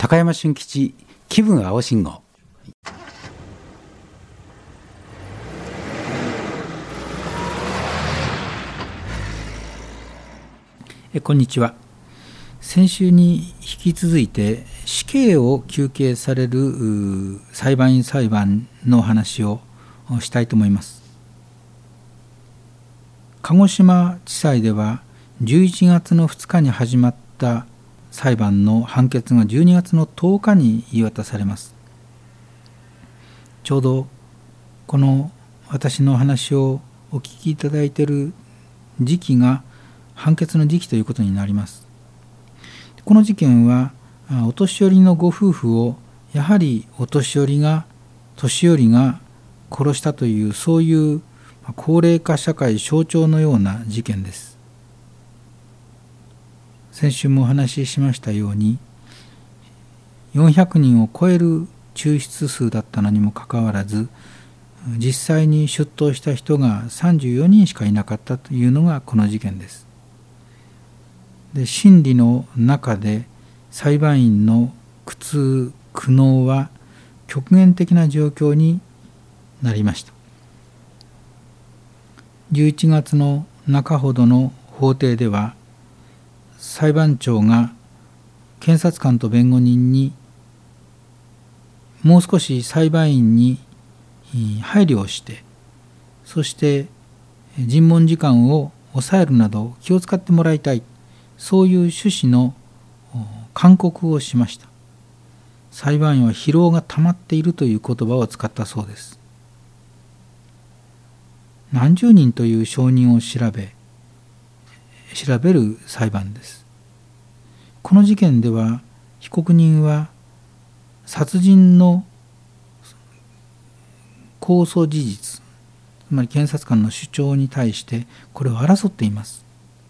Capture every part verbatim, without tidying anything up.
高山俊吉気分青信号。えこんにちは。先週に引き続いて死刑を求刑される裁判員裁判の話をしたいと思います。鹿児島地裁ではじゅういちがつのふつかに始まった裁判の判決がじゅうにがつのとおかに言い渡されます。ちょうどこの私の話をお聞きいただいている時期が判決の時期ということになります。この事件はお年寄りのご夫婦をやはりお年寄りが年寄りが殺したという、そういう高齢化社会象徴のような事件です。先週もお話ししましたようによんひゃくにんを超える抽出数だったのにもかかわらず、実際に出頭した人がさんじゅうよにんしかいなかったというのがこの事件です。で、審理の中で裁判員の苦痛苦悩は極限的な状況になりました。じゅういちがつの中ほどの法廷では、裁判長が検察官と弁護人にもう少し裁判員に配慮をして、そして尋問時間を抑えるなど気を使ってもらいたい、そういう趣旨の勧告をしました。裁判員は疲労が溜まっているという言葉を使ったそうです。何十人という証人を調べ調べる裁判です。この事件では被告人は殺人の公訴事実、つまり検察官の主張に対してこれを争っています。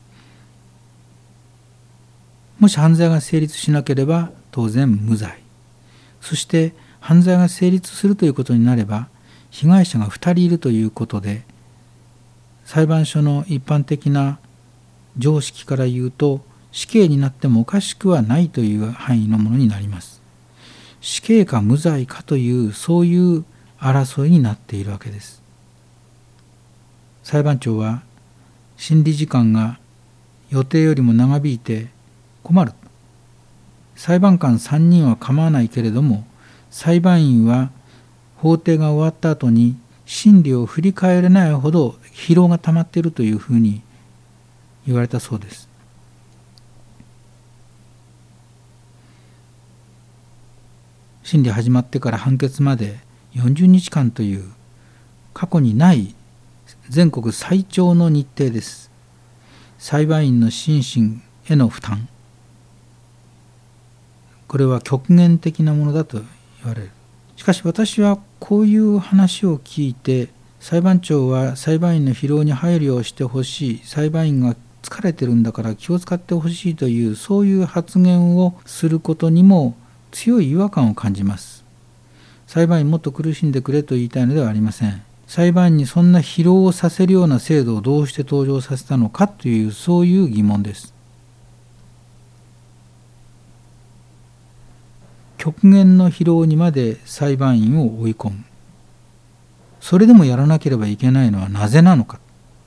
もし犯罪が成立しなければ当然無罪、そして犯罪が成立するということになれば被害者がふたりいるということで、裁判所の一般的な常識から言うと死刑になってもおかしくはないという範囲のものになります。死刑か無罪かという、そういう争いになっているわけです。裁判長は審理時間が予定よりも長引いて困る。裁判官さんにんは構わないけれども、裁判員は法廷が終わった後に審理を振り返れないほど疲労が溜まっているというふうに言われたそうです。審理始まってから判決までよんじゅうにちかんという過去にない全国最長の日程です。裁判員の心身への負担、これは極限的なものだと言われる。しかし私はこういう話を聞いて、裁判長は裁判員の疲労に配慮をしてほしい、裁判員が疲れてるんだから気を使ってほしいという、そういう発言をすることにも強い違和感を感じます。裁判員もっと苦しんでくれと言いたいのではありません。裁判員にそんな疲労をさせるような制度をどうして登場させたのかという、そういう疑問です。極限の疲労にまで裁判員を追い込む。それでもやらなければいけないのはなぜなのか。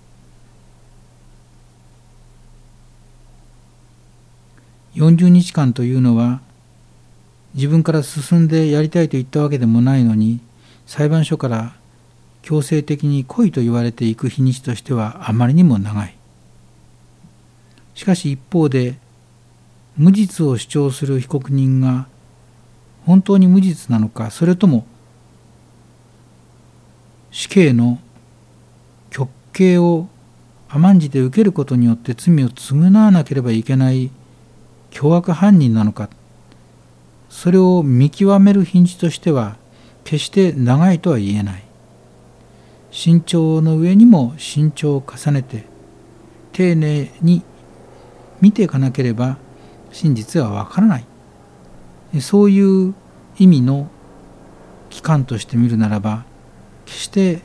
よんじゅうにちかんというのは自分から進んでやりたいと言ったわけでもないのに、裁判所から強制的に来いと言われていく日にちとしてはあまりにも長い。しかし一方で無実を主張する被告人が本当に無実なのか、それとも死刑の極刑を甘んじて受けることによって罪を償わなければいけない凶悪犯人なのか、それを見極める日にちとしては決して長いとは言えない。慎重の上にも慎重を重ねて丁寧に見ていかなければ真実はわからない。そういう意味の期間として見るならば決して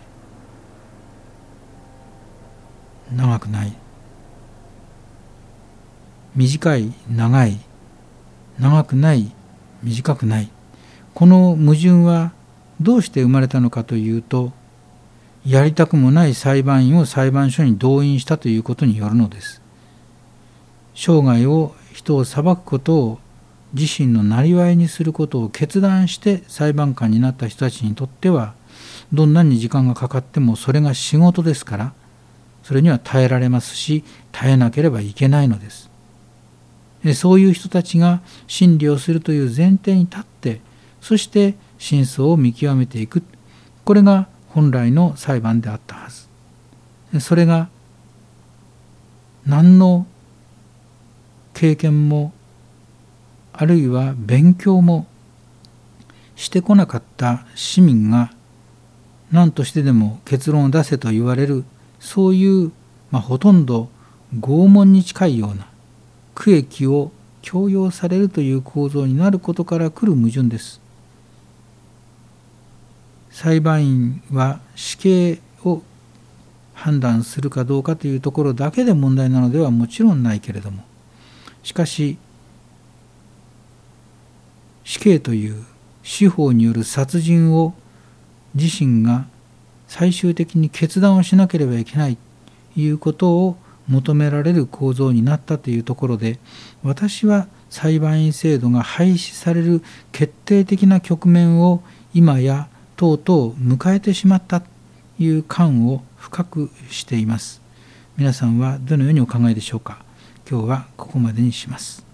長くない。短い、長い、長くない、 短くない。この矛盾はどうして生まれたのかというと、やりたくもない裁判員を裁判所に動員したということによるのです。生涯を人を裁くことを自身のなりわいにすることを決断して裁判官になった人たちにとっては、どんなに時間がかかってもそれが仕事ですから、それには耐えられますし、耐えなければいけないのです。そういう人たちが審理をするという前提に立って、そして真相を見極めていく、これが本来の裁判であったはず。それが何の経験もあるいは勉強もしてこなかった市民が何としてでも結論を出せと言われる、そういう、まあ、ほとんど拷問に近いような区役を強要されるという構造になることから来る矛盾です。裁判員は死刑を判断するかどうかというところだけで問題なのではもちろんないけれども、しかし死刑という司法による殺人を自身が最終的に決断をしなければいけないということを求められる構造になったというところで、私は裁判員制度が廃止される決定的な局面を今やとうとう迎えてしまったという感を深くしています。皆さんはどのようにお考えでしょうか。今日はここまでにします。